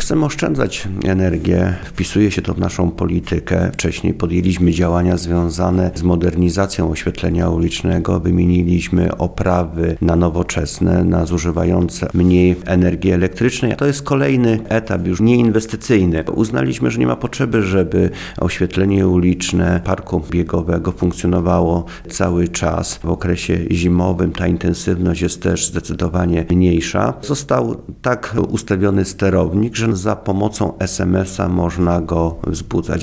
Chcemy oszczędzać energię, wpisuje się to w naszą politykę. Wcześniej podjęliśmy działania związane z modernizacją oświetlenia ulicznego, wymieniliśmy oprawy na nowoczesne, na zużywające mniej energii elektrycznej. To jest kolejny etap już nieinwestycyjny. Uznaliśmy, że nie ma potrzeby, żeby oświetlenie uliczne parku biegowego funkcjonowało cały czas. W okresie zimowym ta intensywność jest też zdecydowanie mniejsza. Został tak ustawiony sterownik, że za pomocą SMS-a można go wzbudzać.